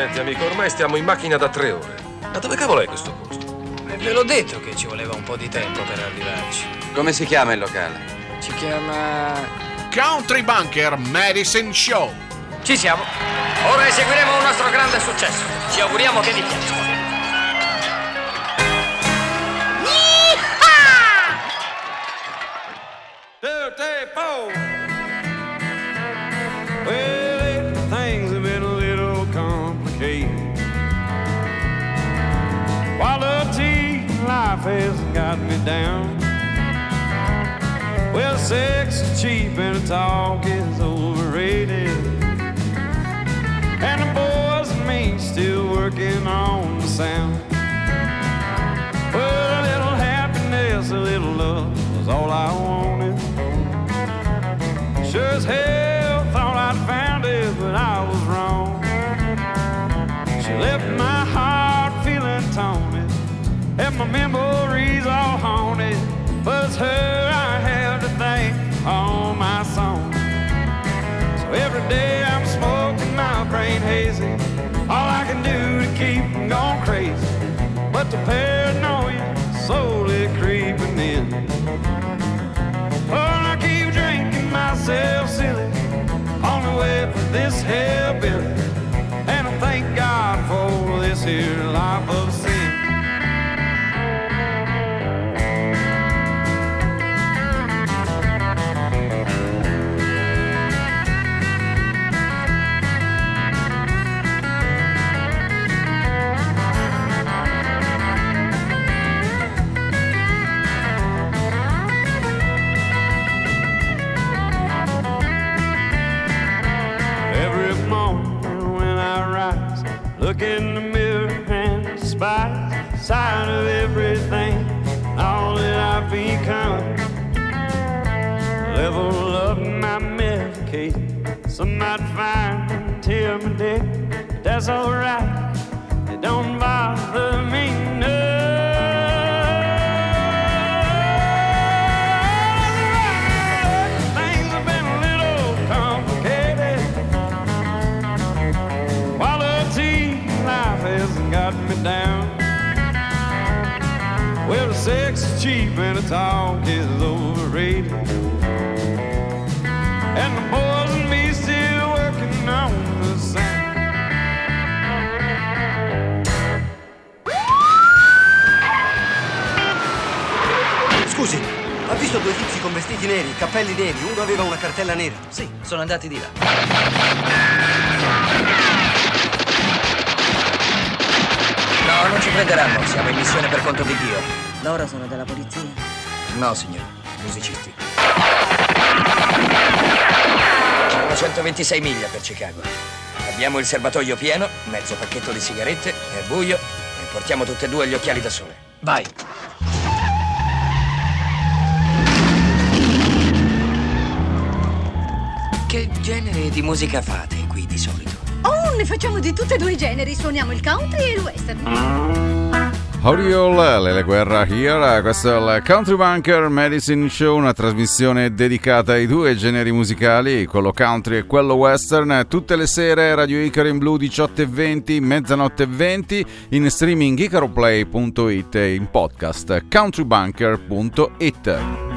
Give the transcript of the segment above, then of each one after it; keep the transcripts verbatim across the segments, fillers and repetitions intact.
Senti, amico, ormai stiamo in macchina da tre ore. Ma dove cavolo è questo posto? E ve l'ho detto che ci voleva un po' di tempo per arrivarci. Come si chiama il locale? Si chiama... Country Bunker Medicine Show. Ci siamo. Ora eseguiremo un nostro grande successo. Ci auguriamo che vi piaccia. Well, things have been a little complicated. Quality life has got me down. Well, sex is cheap and talk is overrated. And the boys and me still working on the sound. Well, a little happiness, a little love was all I wanted. Sure as hell thought I'd found it, but I was wrong. She left my heart feeling taunted, and my memories all haunted. But it's her I have to thank for all my songs. So every day I'm smoking my brain hazy, all I can do to keep from going crazy. But the paranoia slowly creeping in. Oh, I keep drinking myself silly on the way for this hellbilly, and I thank God for this here life of sin. Look in the mirror and despise the sight of everything, all that I've become. Level up my medication, some might find intimidating, but that's alright, it don't bother me none. Things have been a little complicated. Life hasn't got me down. Well, the sex is cheap and the talk is overrated. And the boys and me still working on the sound. Scusi, ha visto due tizi con vestiti neri, cappelli neri? Uno aveva una cartella nera. Sì, sono andati di là. No, non ci prenderanno, siamo in missione per conto di Dio. Loro sono della polizia? No, signore, musicisti. Sono centoventisei miglia per Chicago. Abbiamo il serbatoio pieno, mezzo pacchetto di sigarette, è buio e portiamo tutte e due gli occhiali da sole. Vai! Che genere di musica fate qui di solito? Oh, ne facciamo di tutti e due i generi, suoniamo il country e il western. Howdy Lele Guerra here, questo è il Country Bunker Medicine Show, una trasmissione dedicata ai due generi musicali, quello country e quello western, tutte le sere Radio Icaro in blu diciotto e venti, mezzanotte e venti, in streaming icaroplay punto it e in podcast countrybunker punto it.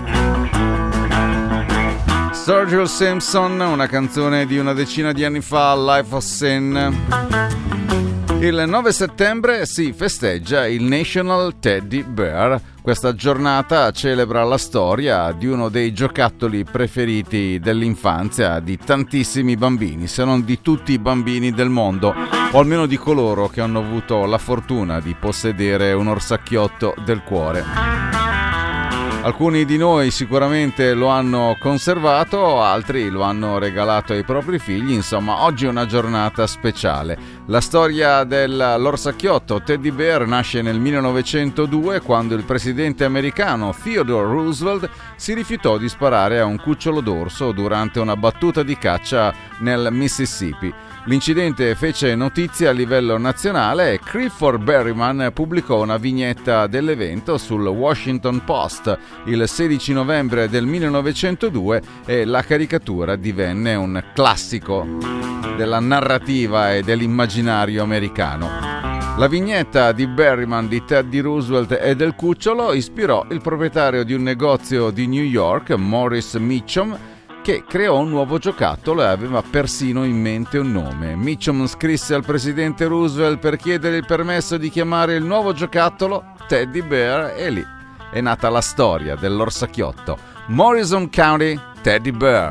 Sturgill Simpson, una canzone di una decina di anni fa, Life of Sin. Il nove settembre si festeggia il National Teddy Bear. Questa giornata celebra la storia di uno dei giocattoli preferiti dell'infanzia di tantissimi bambini, se non di tutti i bambini del mondo, o almeno di coloro che hanno avuto la fortuna di possedere un orsacchiotto del cuore. Alcuni di noi sicuramente lo hanno conservato, altri lo hanno regalato ai propri figli, insomma oggi è una giornata speciale. La storia dell'orsacchiotto Teddy Bear nasce nel millenovecentodue, quando il presidente americano Theodore Roosevelt si rifiutò di sparare a un cucciolo d'orso durante una battuta di caccia nel Mississippi. L'incidente fece notizia a livello nazionale e Clifford Berryman pubblicò una vignetta dell'evento sul Washington Post il sedici novembre del millenovecentodue e la caricatura divenne un classico della narrativa e dell'immaginario americano. La vignetta di Berryman di Teddy Roosevelt e del cucciolo ispirò il proprietario di un negozio di New York, Morris Mitchum, che creò un nuovo giocattolo e aveva persino in mente un nome. Mitchum scrisse al presidente Roosevelt per chiedere il permesso di chiamare il nuovo giocattolo Teddy Bear e lì è nata la storia dell'orsacchiotto. Morrison County Teddy Bear.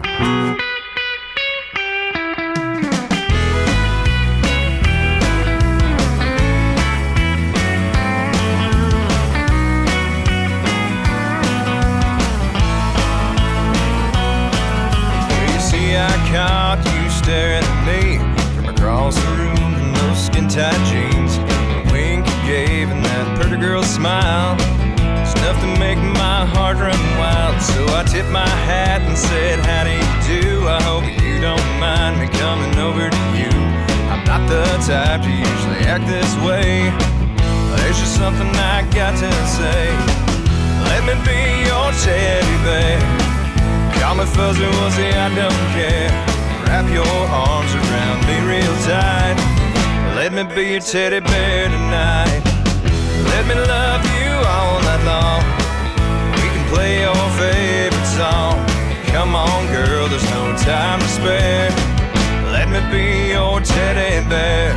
Caught you staring at me from across the room in those skin-tight jeans. The wink you gave and that pretty girl smile, it's enough to make my heart run wild. So I tipped my hat and said, how do you do? I hope you don't mind me coming over to you. I'm not the type to usually act this way, there's just something I got to say. Let me be your teddy bear, call me fuzzy wuzzy, I don't care. Wrap your arms around me real tight, let me be your teddy bear tonight. Let me love you all night long, we can play your favorite song. Come on girl, there's no time to spare, let me be your teddy bear.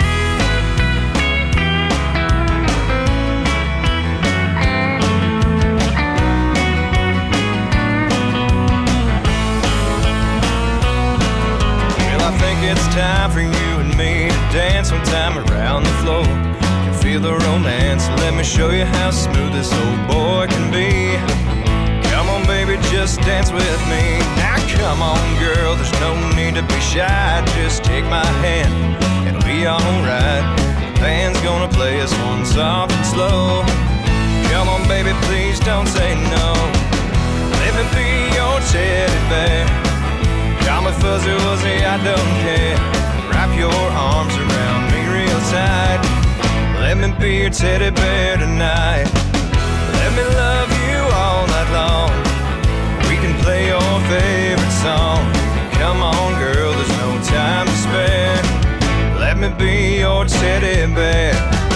It's time for you and me to dance one time around the floor. You feel the romance, let me show you how smooth this old boy can be. Come on baby, just dance with me. Now come on girl, there's no need to be shy. Just take my hand, it'll be alright. The band's gonna play us one soft and slow. Come on baby, please don't say no. Let me be your teddy bear, call me fuzzy wuzzy, I don't care. Wrap your arms around me real tight, let me be your teddy bear tonight. Let me love you all night long, we can play your favorite song. Come on girl, there's no time to spare, let me be your teddy bear.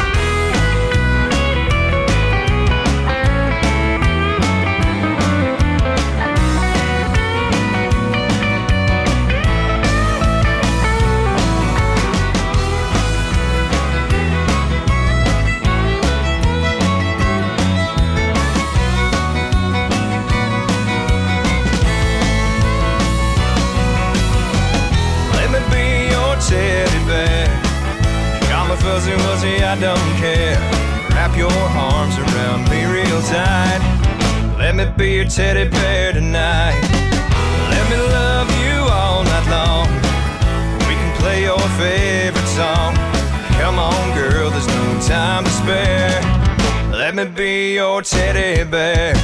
Teddy bear, call me fuzzy wuzzy, I don't care. Wrap your arms around me real tight, let me be your teddy bear tonight. Let me love you all night long, we can play your favorite song. Come on girl, there's no time to spare, let me be your teddy bear.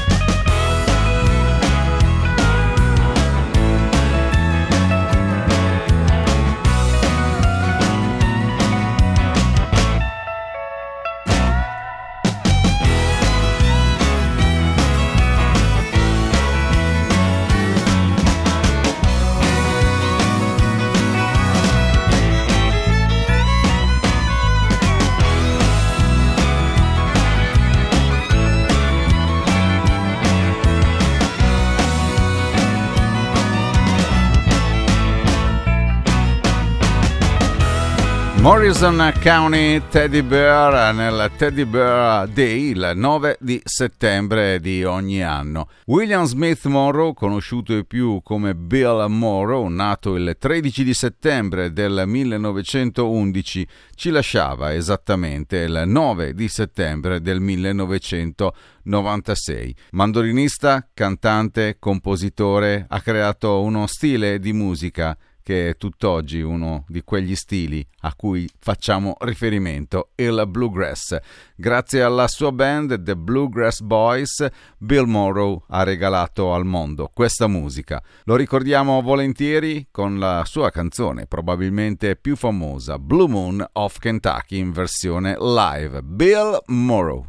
Morrison County Teddy Bear nel Teddy Bear Day il nove di settembre di ogni anno. William Smith Monroe, conosciuto più come Bill Monroe, nato il tredici di settembre del millenovecentoundici, ci lasciava esattamente il nove di settembre del millenovecentonovantasei. Mandolinista, cantante, compositore, ha creato uno stile di musica che è tutt'oggi uno di quegli stili a cui facciamo riferimento, il bluegrass. Grazie alla sua band The Bluegrass Boys, Bill Monroe ha regalato al mondo questa musica. Lo ricordiamo volentieri con la sua canzone probabilmente più famosa, Blue Moon of Kentucky, in versione live. Bill Monroe.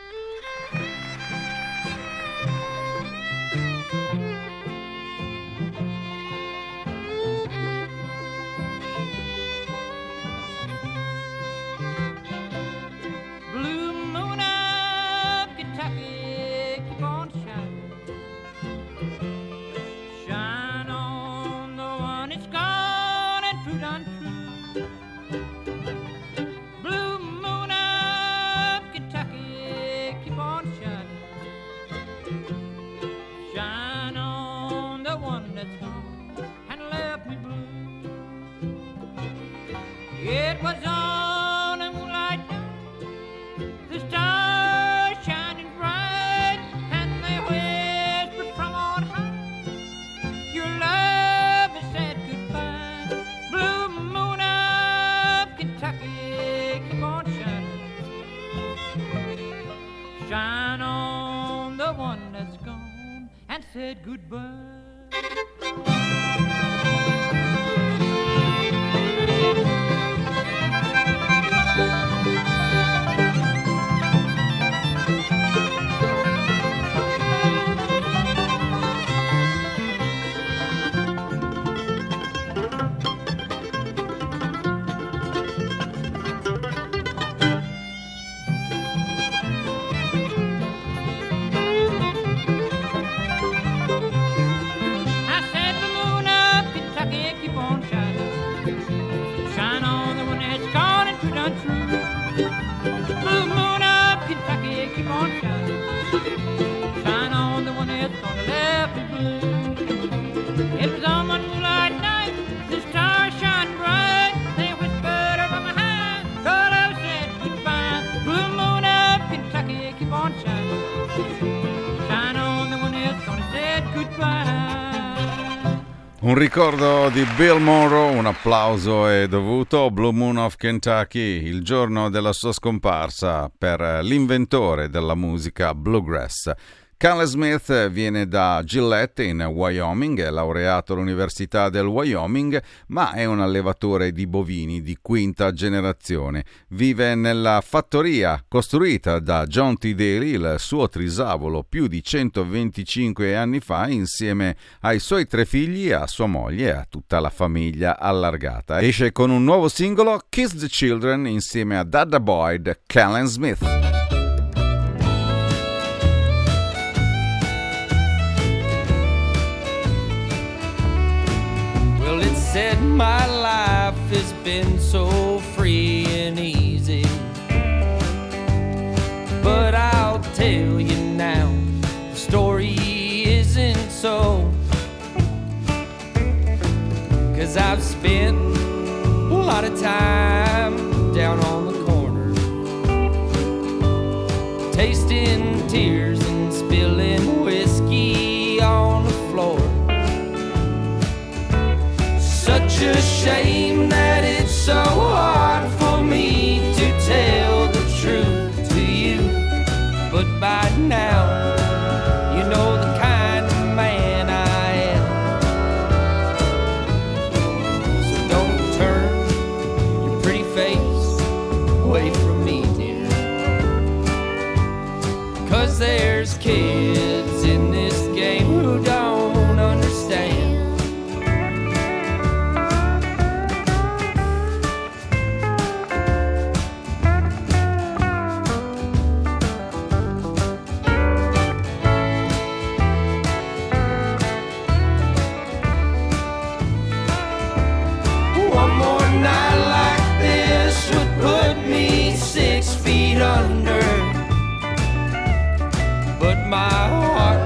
It was on a moonlight night, the stars shining bright, and they whispered from on high, your love has said goodbye. Blue moon of Kentucky, keep on shining, shine on the one that's gone and said goodbye. Un ricordo di Bill Monroe, un applauso è dovuto. Blue Moon of Kentucky, il giorno della sua scomparsa per l'inventore della musica bluegrass. Cale Smith viene da Gillette in Wyoming, è laureato all'Università del Wyoming, ma è un allevatore di bovini di quinta generazione. Vive nella fattoria costruita da John T. Daly, il suo trisavolo, più di centoventicinque anni fa, insieme ai suoi tre figli, a sua moglie e a tutta la famiglia allargata. Esce con un nuovo singolo, Kiss the Children, insieme a Dada Boyd, Cale Smith. Said my life has been so free and easy, but I'll tell you now, the story isn't so, 'cause I've spent a lot of time down on the corner, tasting tears and spilling whiskey on the floor. Such a shame that it's so hard for me to tell the truth to you, but by now you know the kind of man I am. So don't turn your pretty face away from me, dear, 'cause there's kids in this game who don't understand. Under, but my heart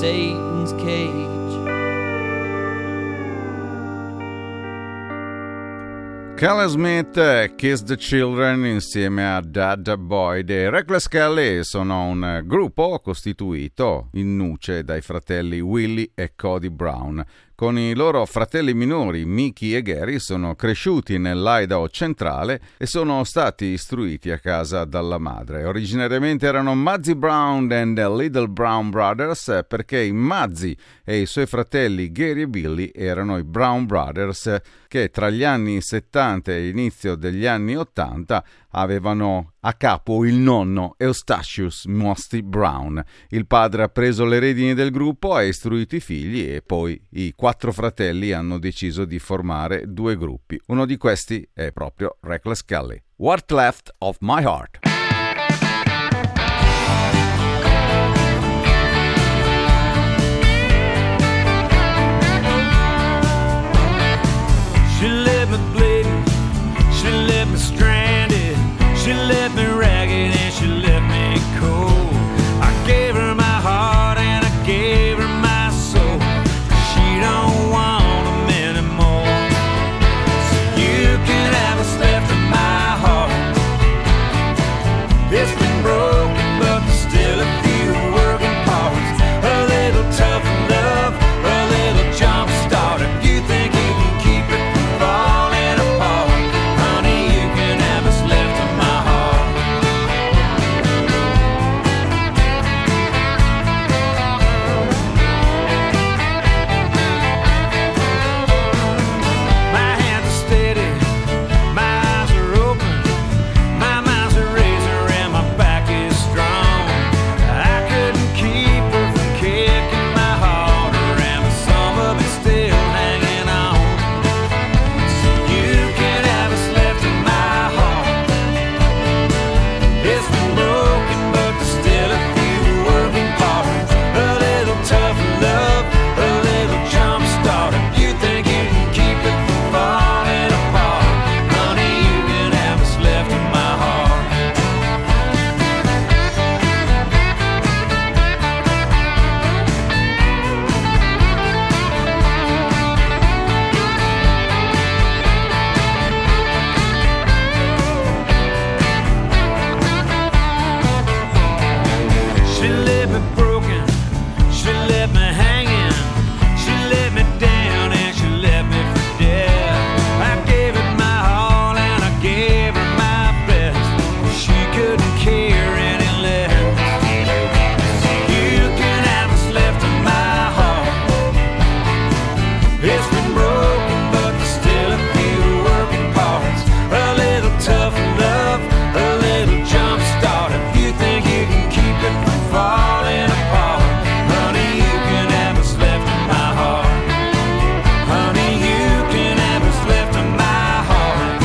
Satan's cage. Kelly Smith, Kiss the Children insieme a Dad Boyd e Reckless Kelly sono un gruppo costituito in nuce dai fratelli Willie e Cody Brown. Con i loro fratelli minori Mickey e Gary sono cresciuti nell'Idaho centrale e sono stati istruiti a casa dalla madre. Originariamente erano Muzzy Brown and the Little Brown Brothers perché i Muzzy e i suoi fratelli Gary e Billy erano i Brown Brothers che tra gli anni settanta e l'inizio degli anni ottanta avevano a capo il nonno Eustachius Musty Brown. Il padre ha preso le redini del gruppo, ha istruito i figli e poi i quattro fratelli hanno deciso di formare due gruppi. Uno di questi è proprio Reckless Kelly. What Left of My Heart. She left me bleeding, she left me stranded, she left me ragged and she left me cold. I gave her my heart and I gave her my soul. She don't want them anymore. So you can have what's left of my heart. It's been broken but there's still a few working parts. A little tough love, a little jump start. If you think you can keep it from falling apart, honey, you can have what's left of my heart. My hands are steady, my eyes are open, my mind's a razor and my back is strong. I couldn't keep her from kicking my heart around, but some of it's still hanging on. So you can have what's left of my heart. It's been broken, but there's still a few working parts. A little tough love, a little jump start. If you think you can keep it from falling apart, honey, you can have what's left of my heart. She left me broken, she left me hanging, she let me down and she left me for dead. I gave it my all and I gave her my best. She couldn't care any less. You can have what's left of my heart. It's been broken but there's still a few working parts. A little tough love, a little jump start. If you think you can keep it from falling apart, honey, you can have what's left of my heart. Honey, you can have what's left of my heart.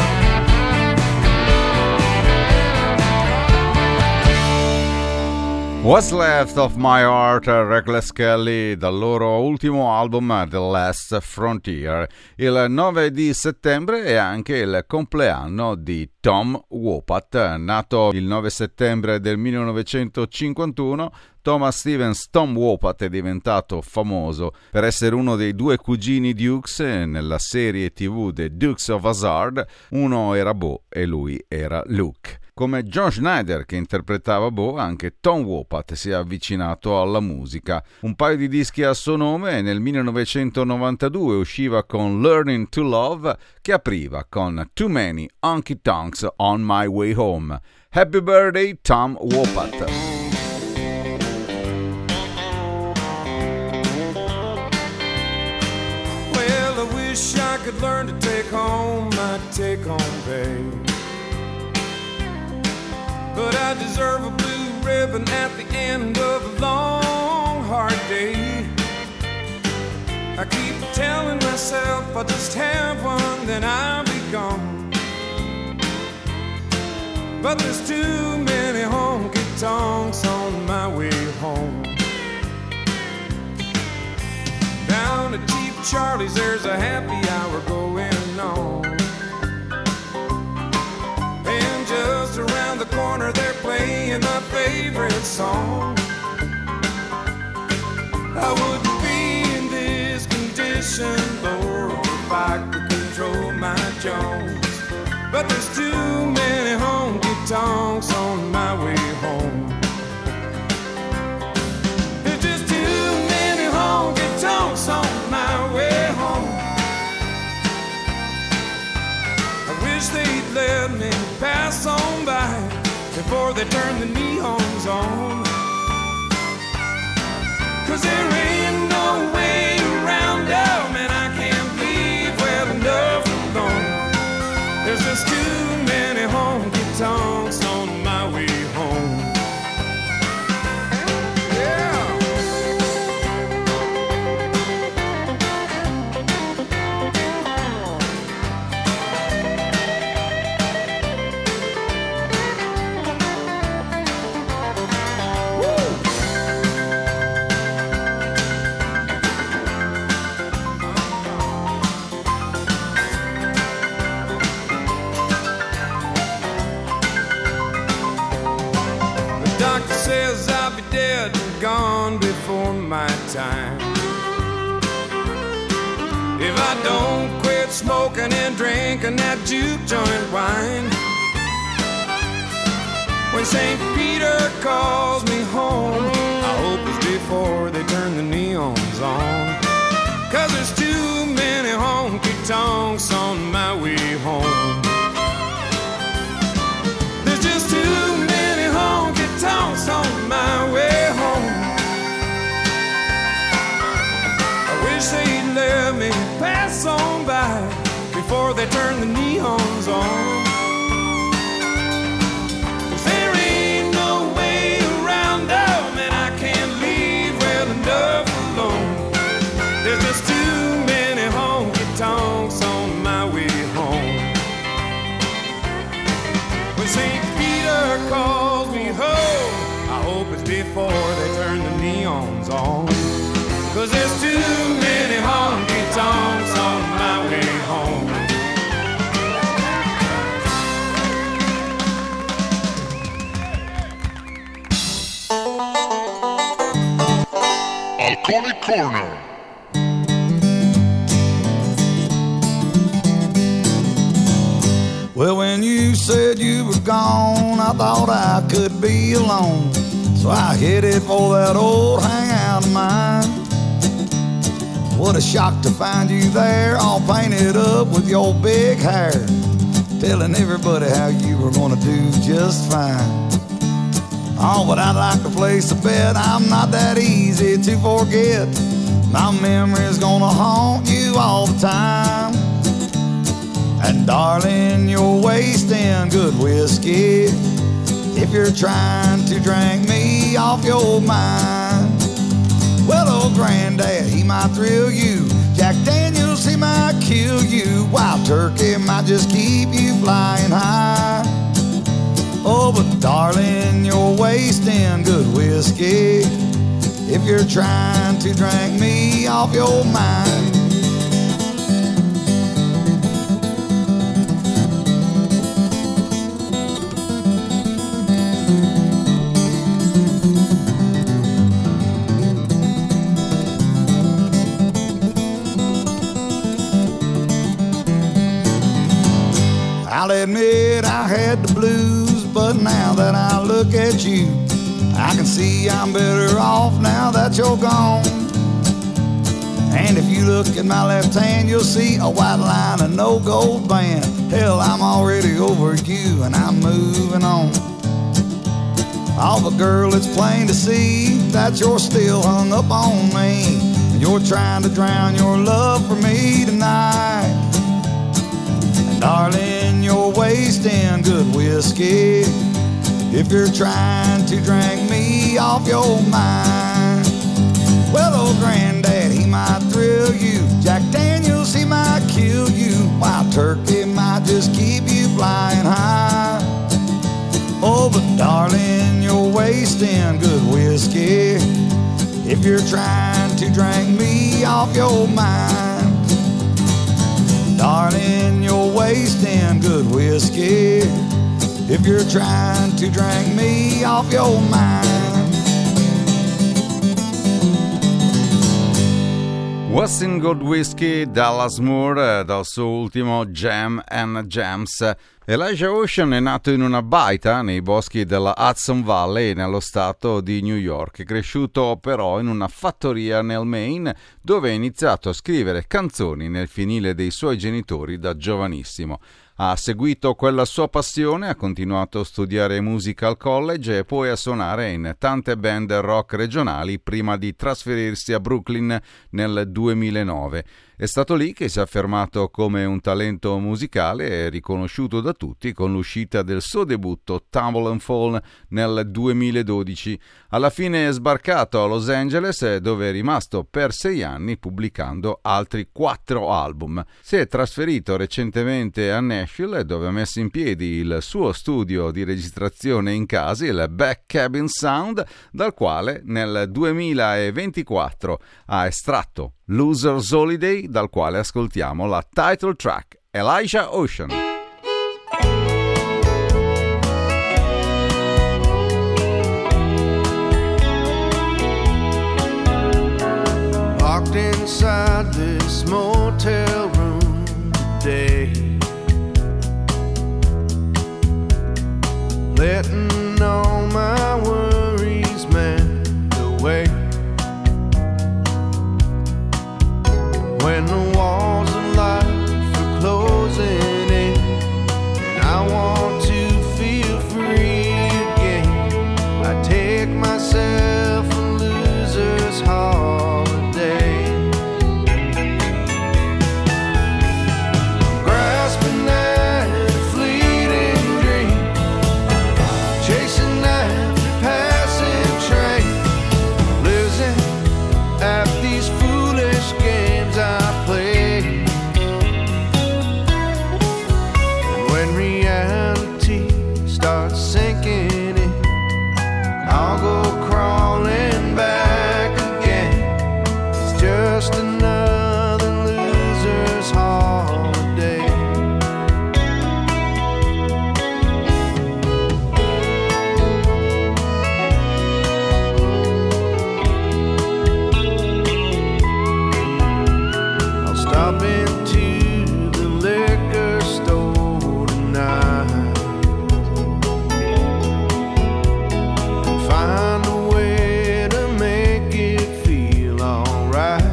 What's Left of My Heart, Reckless Kelly, dal loro ultimo album The Last Frontier. Il nove di settembre è anche il compleanno di Tom Wopat, nato il nove settembre del millenovecentocinquantuno. Thomas Stevens Tom Wopat è diventato famoso per essere uno dei due cugini Dukes nella serie tivù The Dukes of Hazzard. Uno era Bo e lui era Luke. Come John Schneider che interpretava Bo, anche Tom Wopat si è avvicinato alla musica. Un paio di dischi a suo nome e nel millenovecentonovantadue usciva con Learning to Love, che apriva con Too Many Honky Tonks on My Way Home. Happy birthday Tom Wopat! Well, I wish I could learn to take home my take-home pay, but I deserve a blue ribbon at the end of a long, hard day. I keep telling myself I'll just have one, then I'll be gone. But there's too many honky tonks on my way home. Down at Cheap Charlie's there's a happy hour going on, and just around the corner they're playing my favorite song. I wouldn't be in this condition, Lord, if I could control my Jones. But there's too many honky-tonks on my way home. There's just too many honky-tonks on my way home. I wish they'd let me pass on by before they turn the neons on. 'Cause there ain't no way around them, and I can't leave well enough alone. There's just too many honky-tonks on my way home. Says I'll be dead and gone before my time if I don't quit smoking and drinking that juke joint wine. When Saint Peter calls me home, I hope it's before they turn the neons on. 'Cause there's too many honky-tonks on my way home. There's just too many honky-tonks on my way home. I wish they'd let me pass on by before they turn the neons on. 'Cause there ain't no way around them, and I can't leave well enough alone. There's just too many honky-tonks on my way home. When Saint Peter calls me home, I hope it's before they turn the neons on. 'Cause there's too many honky-tonks on my way home. Alcoholic Corner. Well, when you said you were gone, I thought I could be alone. So I headed for that old hangout of mine. What a shock to find you there, all painted up with your big hair, telling everybody how you were gonna do just fine. Oh, but I'd like to place a bet I'm not that easy to forget. My memory's gonna haunt you all the time. And darling, you're wasting good whiskey if you're trying to drink me off your mind. Well, old granddad, he might thrill you. Jack Daniels, he might kill you. Wild turkey might just keep you flying high. Oh, but darling, you're wasting good whiskey if you're trying to drink me off your mind. I'll admit I had the blues, but now that I look at you, I can see I'm better off now that you're gone. And if you look at my left hand, you'll see a white line and no gold band. Hell, I'm already over you and I'm moving on. Oh, but girl, it's plain to see that you're still hung up on me, and you're trying to drown your love for me tonight. And darling, you're wasting good whiskey if you're trying to drink me off your mind. Well, old granddad, he might thrill you. Jack Daniels, he might kill you. Wild turkey might just keep you flying high. Oh, but darling, you're wasting good whiskey if you're trying to drink me off your mind. Darling, you're wasting good whiskey if you're trying to drink me off your mind. What's in Good Whiskey, Dallas Moore, dal suo ultimo Jam and Jams. Elijah Ocean è nato in una baita nei boschi della Hudson Valley nello stato di New York, cresciuto però in una fattoria nel Maine dove ha iniziato a scrivere canzoni nel fienile dei suoi genitori da giovanissimo. Ha seguito quella sua passione, ha continuato a studiare musica al college e poi a suonare in tante band rock regionali prima di trasferirsi a Brooklyn nel duemilanove. È stato lì che si è affermato come un talento musicale e riconosciuto da tutti con l'uscita del suo debutto Tumble and Fall nel duemiladodici. Alla fine è sbarcato a Los Angeles dove è rimasto per sei anni pubblicando altri quattro album. Si è trasferito recentemente a Nashville dove ha messo in piedi il suo studio di registrazione in casa, il Back Cabin Sound, dal quale nel duemilaventiquattro ha estratto Loser's Holiday, dal quale ascoltiamo la title track, Elijah Ocean. Locked inside this motel room today, letting all my worries melt away. When the walls of life are closing in, and I want to feel free again, I take myself a loser's holiday. I'm grasping at a fleeting dream, chasing after passing train, losing at these foolish games I play. And when reality starts sinking in, I'll go crawling back again. It's just another loser's holiday. I'll stop into the liquor store tonight and find a way to make it feel alright.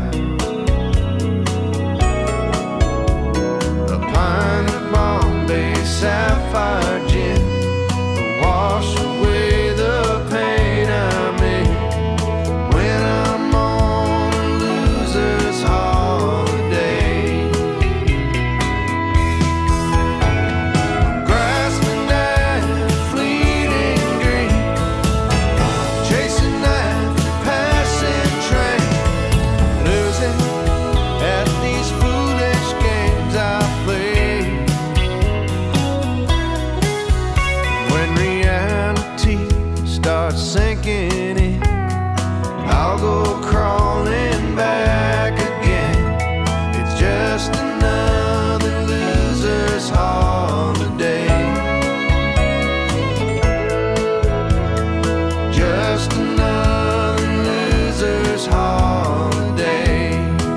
A pint of Bombay Sapphire gin will wash away the pain I'm in when I'm on a loser's holiday. I'm grasping at a fleeting dream, chasing after passing train, losing at these foolish games I play. When reality starts sinking in, I'll go crawling back again. It's just another loser's holiday. Just another loser's holiday.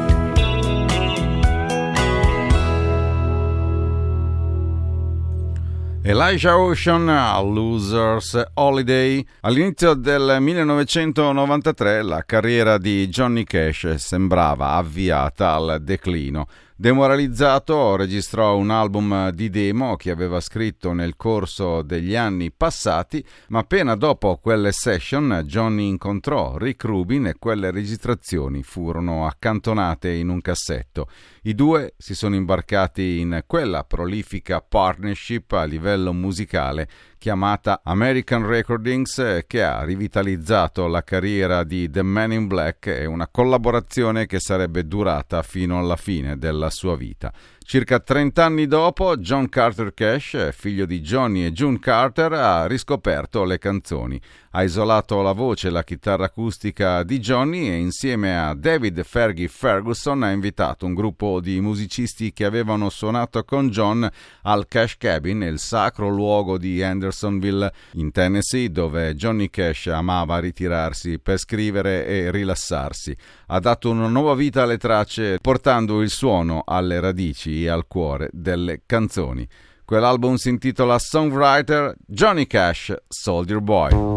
Elijah Ocean a Loser's Holiday. All'inizio del millenovecentonovantatré la carriera di Johnny Cash sembrava avviata al declino. Demoralizzato, registrò un album di demo che aveva scritto nel corso degli anni passati, ma appena dopo quelle session Johnny incontrò Rick Rubin e quelle registrazioni furono accantonate in un cassetto. I due si sono imbarcati in quella prolifica partnership a livello musicale chiamata American Recordings, che ha rivitalizzato la carriera di The Man in Black e una collaborazione che sarebbe durata fino alla fine della sua vita. Circa trenta anni dopo, John Carter Cash, figlio di Johnny e June Carter, ha riscoperto le canzoni. Ha isolato la voce e la chitarra acustica di Johnny e insieme a David Fergie Ferguson ha invitato un gruppo di musicisti che avevano suonato con John al Cash Cabin, il sacro luogo di Hendersonville in Tennessee, dove Johnny Cash amava ritirarsi per scrivere e rilassarsi. Ha dato una nuova vita alle tracce, portando il suono alle radici e al cuore delle canzoni. Quell'album si intitola Songwriter, Johnny Cash, Soldier Boy.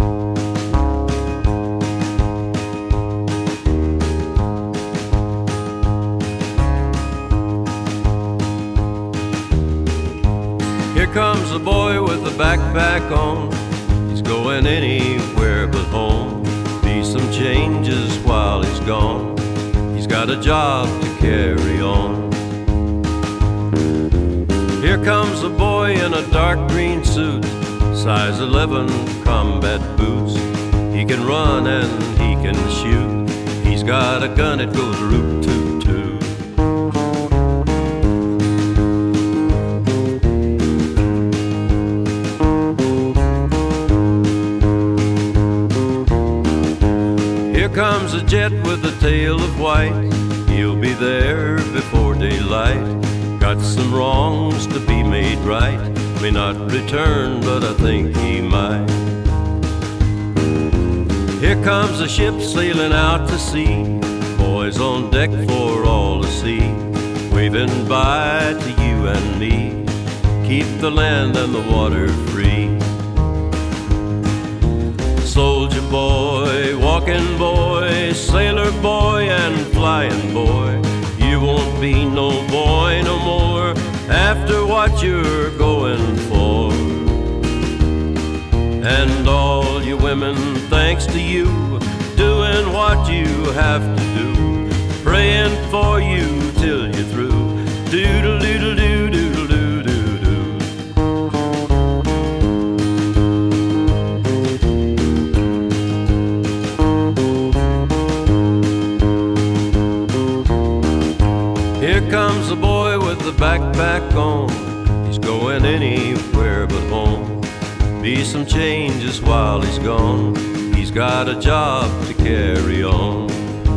Here comes a boy with a backpack on. He's going anywhere but home. Be some changes while he's gone. He's got a job to carry on. Here comes a boy in a dark green suit, size eleven combat boots. He can run and he can shoot. He's got a gun that goes root toot toot. Here comes a jet with a tail of white. He'll be there before daylight. Got some wrongs to be made right. May not return, but I think he might. Here comes a ship sailing out to sea. Boys on deck for all to see. Waving bye to you and me. Keep the land and the water free. Soldier boy, walking boy, sailor boy and flying boy. You won't be no boy no more after what you're going for. And all you women, thanks to you, doing what you have to do, praying for you till you're through. Doodle doodle doo doodle doo doo doo. Here comes a boy with a backpack on. He's going anywhere but home. Be some changes while he's gone. He's got a job to carry on.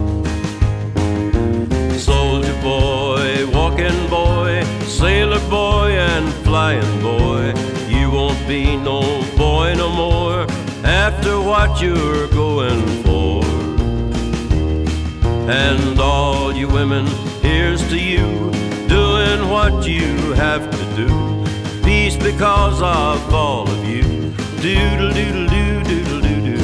Soldier boy, walking boy, sailor boy and flying boy. You won't be no boy no more after what you're going for. And all you women, here's to you, doing what you have to do. Peace because of all of you. Doodle doodle doo doodle doo doo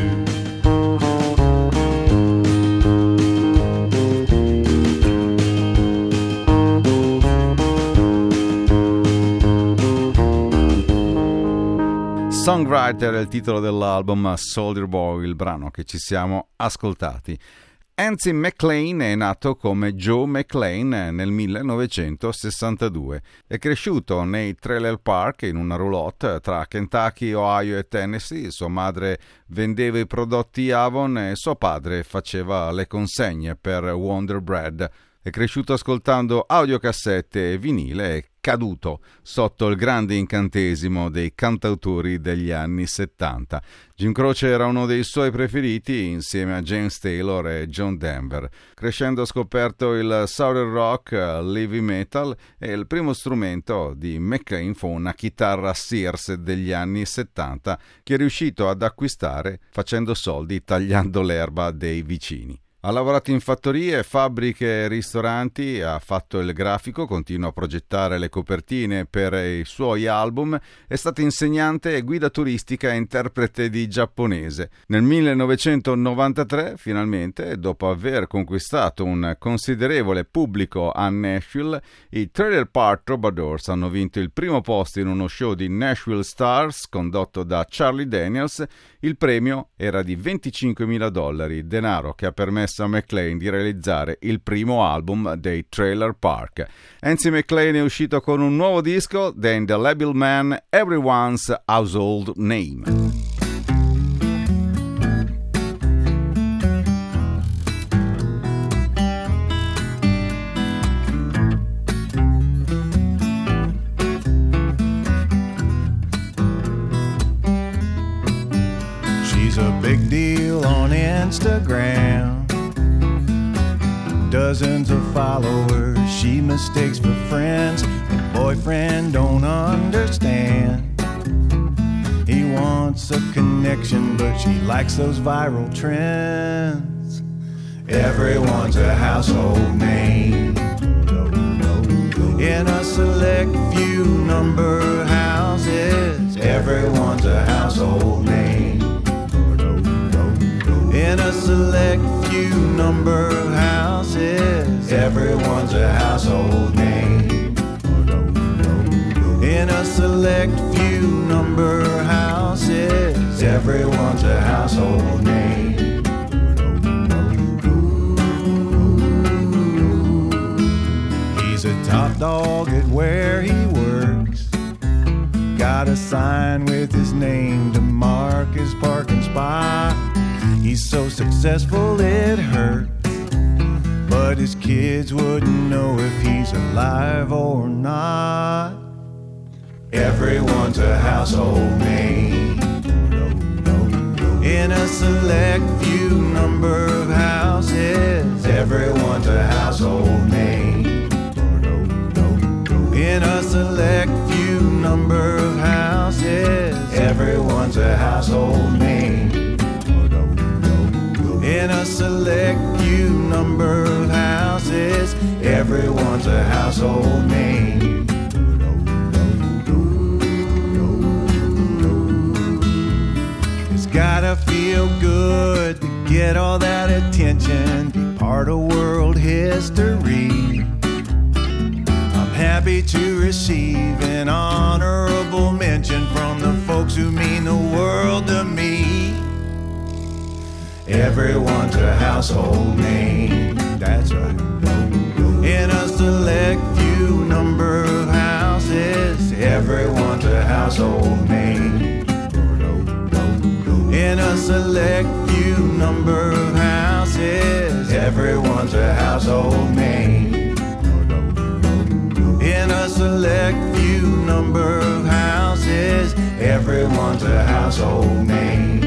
Songwriter è il titolo dell'album Soldier Boy, il brano che ci siamo ascoltati. Anthony McLean è nato come Joe McLean nel millenovecentosessantadue. È cresciuto nei trailer park in una roulotte tra Kentucky, Ohio e Tennessee. Sua madre vendeva i prodotti Avon e suo padre faceva le consegne per Wonder Bread. È cresciuto ascoltando audiocassette e vinile e caduto sotto il grande incantesimo dei cantautori degli anni settanta. Jim Croce era uno dei suoi preferiti insieme a James Taylor e John Denver. Crescendo ha scoperto il Southern Rock, l'heavy metal e il primo strumento di McLean fu una chitarra Sears degli anni settanta che è riuscito ad acquistare facendo soldi tagliando l'erba dei vicini. Ha lavorato in fattorie, fabbriche e ristoranti, ha fatto il grafico, continua a progettare le copertine per i suoi album, è stato insegnante e guida turistica e interprete di giapponese. Nel millenovecentonovantatré, finalmente, dopo aver conquistato un considerevole pubblico a Nashville, i Trailer Park Troubadours hanno vinto il primo posto in uno show di Nashville Stars condotto da Charlie Daniels. Il premio era di venticinquemila dollari, denaro che ha permesso a McLean di realizzare il primo album dei Trailer Park. Anthony McLean è uscito con un nuovo disco, The Indelible Man, Everyone's Household Name. reel on Instagram. Dozens of followers she mistakes for friends. Her boyfriend don't understand. He wants a connection, but she likes those viral trends. Everyone's a household name in a select few number houses. Everyone's a household name in a select few number houses. Everyone's a household name in a select few number houses. Everyone's a household name. He's a top dog at where he works. Got a sign with his name to mark his parking spot. He's so successful it hurts, but his kids wouldn't know if he's alive or not. Everyone's a household name in a select few number of houses. Everyone's a household name in a select few number of houses. Everyone's a household name in a select few number of houses. Everyone's a household name. It's gotta feel good to get all that attention, be part of world history. I'm happy to receive an honorable mention from the folks who mean the world to me. Everyone's a household name, that's right. In a select few number of houses. Everyone's a household name in a select few number of houses. Everyone's a household name in a select few number of houses. Everyone's a household name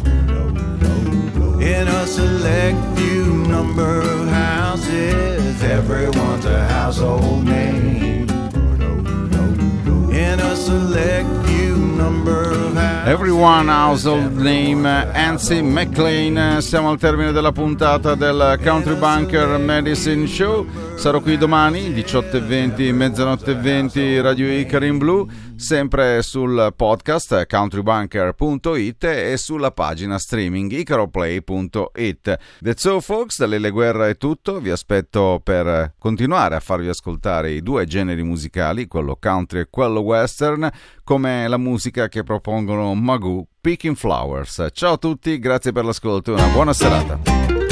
in a select few number of houses. Everyone's a household name in a select few number of houses. Everyone Household Name, Nancy McLean. Siamo al termine della puntata del Country Bunker Medicine Show. Sarò qui domani diciotto e venti, mezzanotte e venti, Radio Icari in blu, sempre sul podcast country bunker punto it e sulla pagina streaming icaroplay punto it. That's all folks, da Lele Guerra è tutto. Vi aspetto per continuare a farvi ascoltare i due generi musicali, quello country e quello western, come la musica che propongono Magoo, Picking Flowers. Ciao a tutti, grazie per l'ascolto e una buona serata.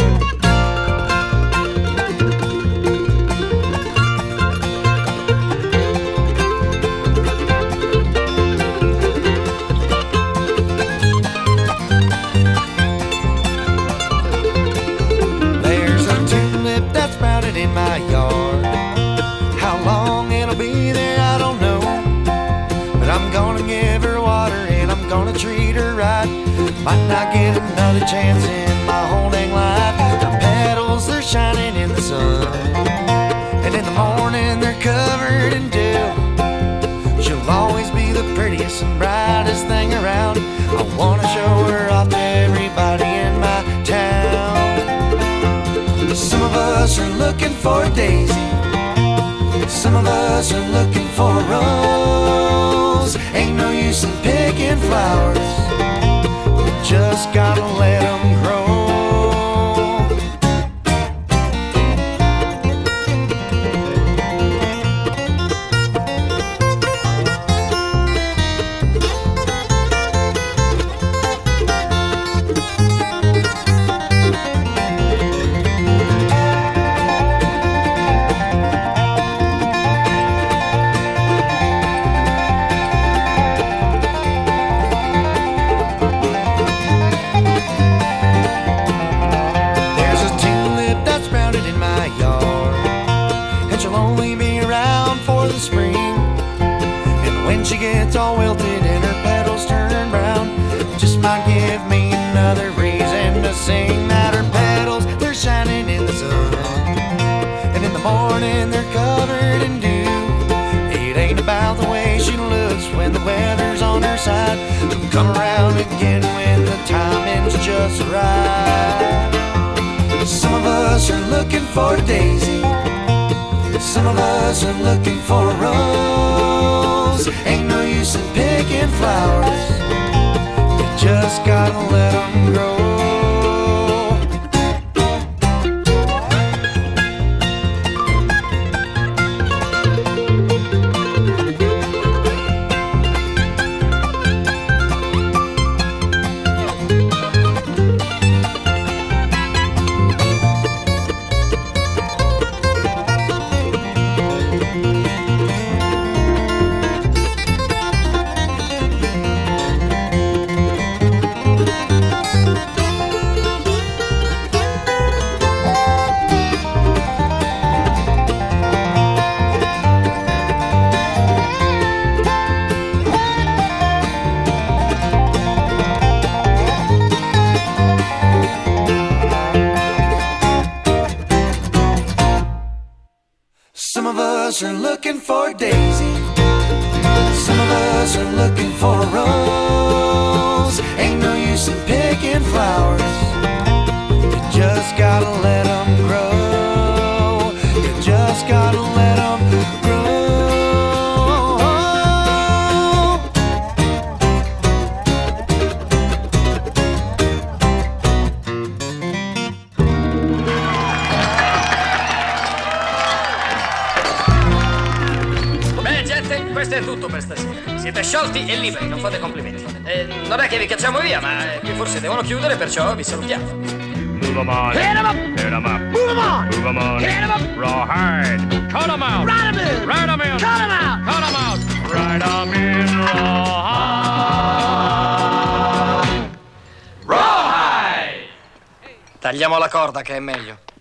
In my yard, how long it'll be there I don't know, but I'm gonna give her water and I'm gonna treat her right. Might not get another chance in my whole dang life. Her petals, they're shining in the sun, and in the morning they're covered in dew. She'll always be the prettiest and brightest thing around. I wanna show her off to everybody in my town. Some of us are looking for a daisy, some of us are looking for a rose. Ain't no use in picking flowers, we just gotta let them grow. sing that her petals, they're shining in the sun. And in the morning they're covered in dew. It ain't about the way she looks when the weather's on her side. She'll come around again when the timing's just right. Some of us are looking for a daisy. Some of us are looking for a rose. Ain't no use in picking flowers. You just gotta let them grow. Some of us are looking for a daisy. Some of us are looking for a rose. Ain't no use in picking flowers. You just gotta let them grow. You just gotta let them grow. Questo è tutto per stasera. Siete sciolti e liberi, non fate complimenti. Eh, non è che vi cacciamo via, ma eh, qui forse devono chiudere, perciò vi salutiamo. Move 'em on. Hit 'em up. Hit 'em up. Move 'em on. Move 'em on. Hit 'em up. Rawhide. Cut 'em out. Ride 'em in. Ride 'em in. Cut 'em out. Cut 'em out. Ride 'em in. Rawhide. Rawhide. Tagliamo la corda che è meglio.